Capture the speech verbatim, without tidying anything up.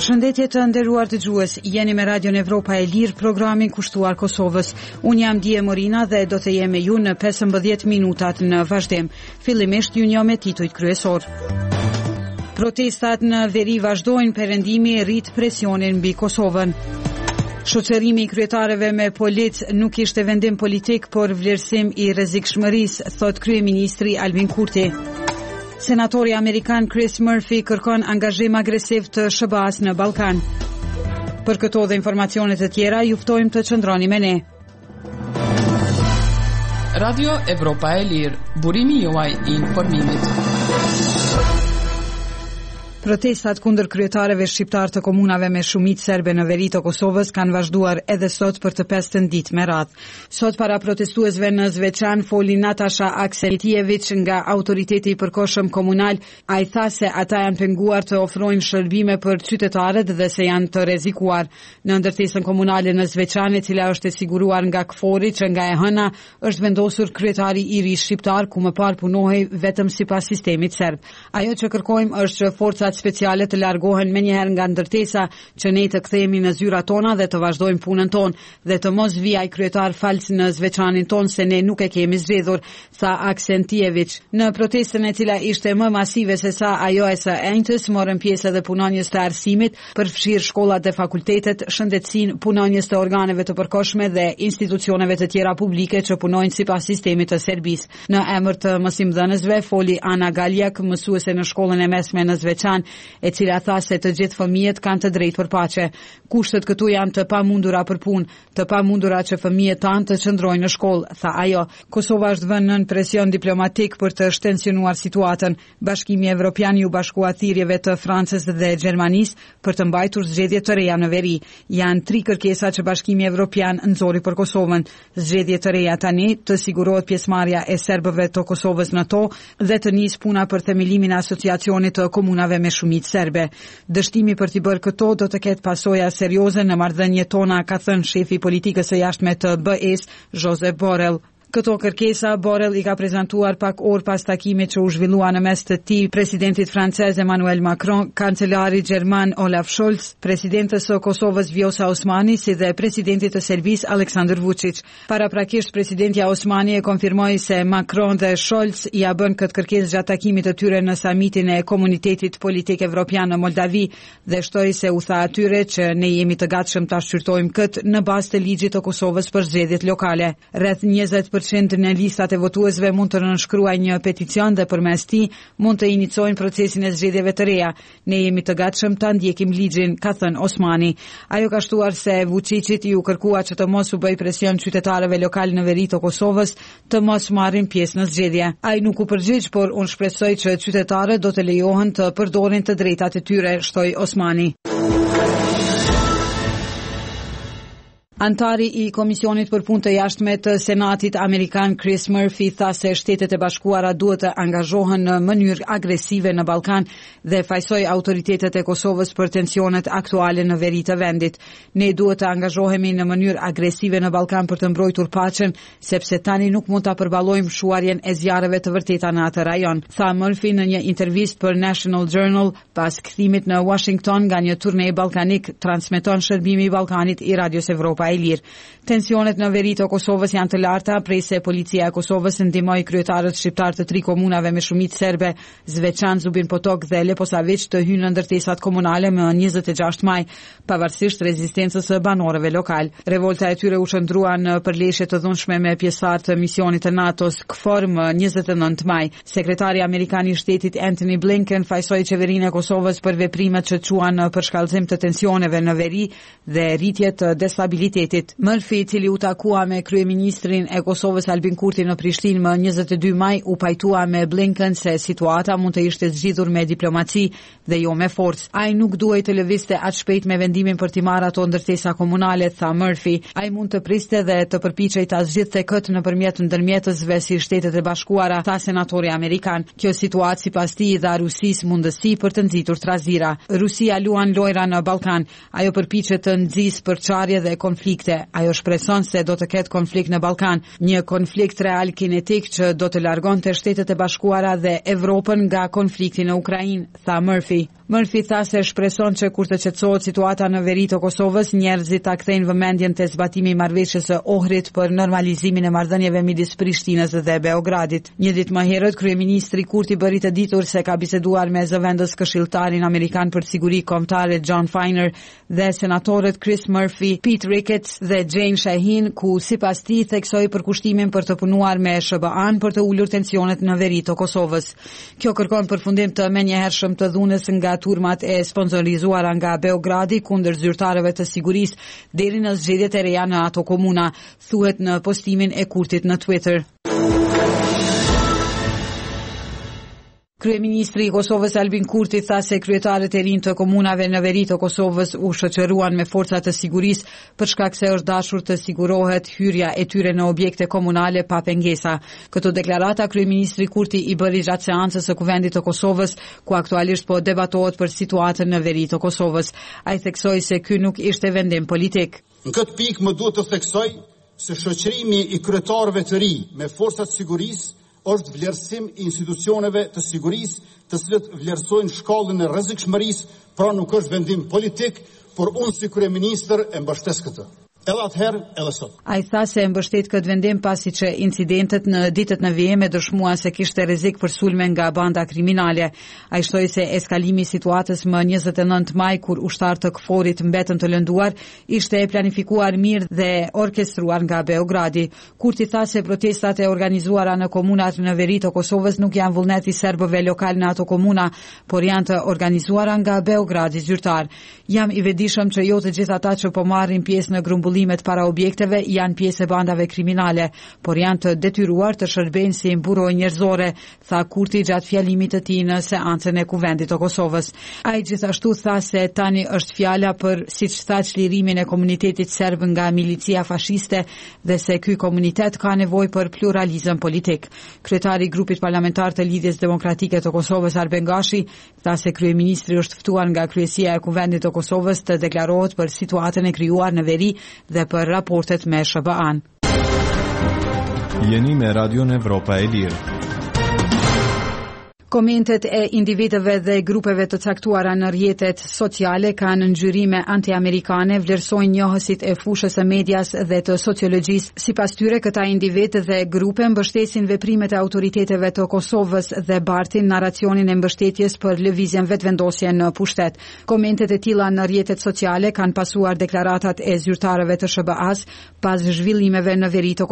Përshëndetje të nderuar dëgjues, jeni me Radion Evropa e Lirë, programin kushtuar Kosovës. Unë jam Dije Morina dhe do të jem me ju në pesëmbëdhjetë minutat në vazhdim. Fillimisht ju njoh me titujt kryesor. Protestat në veri vazhdojnë, perëndimi rrit presionin mbi Kosovën. Shoqërimi i kryetarëve me polic nuk ishte vendim politik, por vlerësim i rrezikshmërisë, thot kryeministri Albin Kurti. Senatori amerikan Chris Murphy kërkon angazhim agresiv të S B A-s në Ballkan. Për këto dhe informacione të tjera, ju ftojmë të qëndroni me ne. Radio Evropa e Lirë, burimi juaj i informimit. Protestat kundër kryetarëve shqiptar të komunave me shumicë serbe në veri të Kosovës kanë vazhduar edhe sot për të pestën ditë me radhë. Sot para protestuesve në Zveçan foli Natasha Akselitjević nga autoriteti i përkohshëm komunal. Ai tha se ata janë penguar të ofrojnë shërbime për qytetarët dhe se janë të rrezikuar. Në ndërtesën komunale në Zveçan, e cila është e siguruar nga Kfori që nga e hëna, është vendosur kryetari i ri shqiptar, ku më parë punohej vetëm sipas sistemit serb. Ajo që kërkojmë është që forcat speciale të largohen menjëherë nga ndërtesa, që ne të kthehemi në zyrat tona dhe të vazhdojmë punën tonë dhe të mos vijaj kryetar fals në Zveçanin ton se ne nuk e kemi zgjedhur, tha Aksentiević. Në protestën e cila ishte më masive se sa ajo e së enjtës, morën pjesë edhe punonjës të arsimit, përfshirë shkollat dhe fakultetet, shëndetësinë, punonjës të organeve të përkohshme dhe institucioneve të tjera publike që punojnë sipas sistemit të Serbisë. Në emër të mësimdhënësve foli Ana Galjak, mësuese në shkollën e mesme në Zveçan, e cila tha se të gjithë fëmijët kanë të drejtë për paqe. Kushtet këtu janë të pamundura për punë, të pamundura që fëmijët tanë të qëndrojnë në shkollë, tha ajo. Kosova është vënë nën presion diplomatik për të shtensionuar situatën. Bashkimi Evropian ju bashkua thirrjeve të Francës dhe Gjermanisë për të mbajtur zgjedhje të reja në veri. Janë tri kërkesa që Bashkimi Evropian nxori për Kosovën: zgjedhje të reja tani, të sigurohet pjesëmarrja e serbëve të Kosovës në to dhe të nisë puna për themelimin e asociacionit të komunave me shumicë serbe. Dështimi për t'i bërë këto do të ketë pasoja serioze në marrëdhëniet tona, ka thënë shefi i politikës së jashtme të B E-s, Josep Borrell. Këto kërkesa Borrell i ka prezantuar pak orë pas takimit që u zhvillua në mes të tij presidentit francez Emmanuel Macron, kancelarit gjerman Olaf Scholz, presidentës së Kosovës Vjosa Osmani, si dhe presidentit të Serbisë Aleksandar Vučić. Paraprakisht presidentja Osmani e konfirmoi se Macron dhe Scholz ja bën këtë kërkesë gjatë takimit të tyre në samitin e Komunitetit Politik Evropian në Moldavi dhe shtoi se u tha atyre që ne jemi të gatshëm ta shqyrtojmë këtë në bazë të ligjit të Kosovës për zgjedhjet lokale. Rreth njëzet përqind në listat e votuesve mund të nënshkruajnë një peticion dhe përmes tij mund të inicojnë procesin e zgjedhjeve të reja. Ne jemi të gatshëm ta ndjekim ligjin, ka thënë Osmani. Ajo ka shtuar se Vučićit ju kërkua që të mos u bëj presion qytetarëve lokal në veri të Kosovës të mos marrin pjesë në zgjedhje. Ai nuk u përgjigj, por unë shpresoj që qytetarët do të lejohen të përdorin të drejtat e tyre, shtoi Osmani. Antari i Komisionit për Punë të Jashtme të Senatit Amerikan Chris Murphy tha se Shtetet e Bashkuara duhet të angazhohen në mënyrë agresive në Ballkan dhe fajsoi autoritetet e Kosovës për tensionet aktuale në veri të vendit. Ne duhet të angazhohemi në mënyrë agresive në Ballkan për të mbrojtur paqen, sepse tani nuk mund ta përballojmë shuarjen e zjarreve të vërteta në atë rajon, tha Murphy në një intervistë për National Journal pas kthimit në Washington nga një turne ballkanik, transmeton shërbimi i Ballkanit i Radios Evropa e Lirë. Tensionet në veri të Kosovës janë të larta, prej se policia e Kosovës ndihmoi kryetarët shqiptar të tri komunave me shumicë serbe, Zveçan, Zubin Potok dhe Leposavić, të hynë në ndërtesat komunale më njëzet e gjashtë maj, pavarësisht rezistencës së banorëve lokal. Revolta e tyre u shndrua në përleshje të dhunshme me pjesëtar të misionit të NATO-s KFOR më njëzet e nëntë maj. Sekretari amerikan i shtetit Antony Blinken fajsoi qeverinë e Kosovës për veprimet që quan për shkallëzim të tensioneve në veri dhe rritje të destabilitetit. Murphy, i cili u takua me kryeministrin e Kosovës Albin Kurti në Prishtinë më njëzet e dy maj, u pajtua me Blinken se situata mund të ishte zgjidhur me diplomaci dhe jo me forcë. Ai nuk duhej të lëvizte aq shpejt me vendimin për t'i marrë ato ndërtesa komunale, tha Murphy. Ai mund të priste dhe të përpiqej ta zgjidhte këtë nëpërmjet ndërmjetësve si Shtetet e Bashkuara, tha senatori amerikan. Kjo situatë sipas tij dha Rusisë mundësi për të nxitur trazira. Rusia luan lojra në Ballkan. Ajo përpiqet të nxjisë përçarje dhe konflikte konflikte. Ajo shpreson se do të ketë konflikt në Ballkan, një konflikt real kinetik që do të largonte Shtetet e Bashkuara dhe Evropën nga konflikti në Ukrainë, tha Murphy. Murphy tha se shpreson që kur të qetësohet situata në veri të Kosovës, njerëzit ta kthejnë vëmendjen te zbatimi i marrëveshjes së Ohrit për normalizimin e marrëdhënieve midis Prishtinës dhe Beogradit. Një ditë më herët, kryeministri Kurti bëri të ditur se ka biseduar me zëvendës këshilltarin amerikan për siguri kombëtare John Feiner dhe senatorët Chris Murphy, Pete Ricketts dhe Jane Shaheen, ku sipas tij theksoi përkushtimin për të punuar me S B A-n për të ulur tensionet në veri të Kosovës. Kjo kërkon përfundim të menjëhershëm të dhunës nga turmat e sponsorizuara nga Beogradi kundër zyrtarëve të sigurisë deri në zgjedhjet e reja në ato komuna, thuhet në postimin e Kurtit në Twitter. Kryeministri i Kosovës Albin Kurti tha se kryetarët e rinj të komunave në veri të Kosovës u shoqëruan me forcat të sigurisë për shkak se është dashur të sigurohet hyrja e tyre në objekte komunale pa pengesa. Këto deklarata kryeministri Kurti i bëri gjatë seancës së Kuvendit të Kosovës, ku aktualisht po debatohet për situatën në veri të Kosovës. Ai theksoi se ky nuk ishte vendim politik. Në këtë pikë më duhet të theksoj se shoqërimi i kryetarëve të rinj me forcat sigurisë është vlerësim i institucioneve të sigurisë, të cilët vlerësojnë shkallën e rrezikshmërisë, pra nuk është vendim politik, por unë si kryeministër e mbështes këtë. Edhe atëherë, edhe sot. Ai tha se mbështet këtë vendim pasi që incidentet në ditët në vijim e dëshmuan se kishte rrezik për sulme nga banda kriminale. Ai shtoi se eskalimi i situatës më njëzet e nëntë maj, kur ushtarë të K F O R-it mbetën të lënduar, ishte e planifikuar mirë dhe orkestruar nga Beogradi. Kurti tha se protestat e organizuara në komunat në veri të Kosovës nuk janë vullnet i serbëve lokal në ato komuna, por janë të organizuara nga Beogradi zyrtar. Jam i vetëdijshëm që jo të gjithë ata që po marrin pjesë në grumbullim para objekteve janë pjesë e bandave kriminale, por janë të detyruar të shërbejnë si mburoj njerëzore, tha Kurti gjatë fjalimit të tij në seancën e Kuvendit të Kosovës. Ai gjithashtu tha se tani është fjala për, siç tha, çlirimin e komunitetit serb nga milicia fashiste dhe se ky komunitet ka nevojë për pluralizëm politik. Kryetari i grupit parlamentar të Lidhjes Demokratike të Kosovës, Arben Gashi, tha se kryeministri është ftuar nga kryesia e Kuvendit të Kosovës të deklarohet për situatën e krijuar në veri dhe për raportet me S B A-n. Jeni me Radion Evropa e Lirë. Komentet e individëve dhe grupeve të caktuara në rrjetet sociale kanë ngjyrime anti-amerikane, vlerësojnë njohësit e fushës së medias dhe të sociologjisë. Sipas tyre, këta individ dhe grupe mbështesin veprimet e autoriteteve të Kosovës dhe bartin narracionin e mbështetjes për lëvizjen vetvendosje në pushtet. Komentet e tilla në rrjetet sociale kanë pasuar deklaratat e zyrtarëve të S B A-s pas zhvillimeve në veri të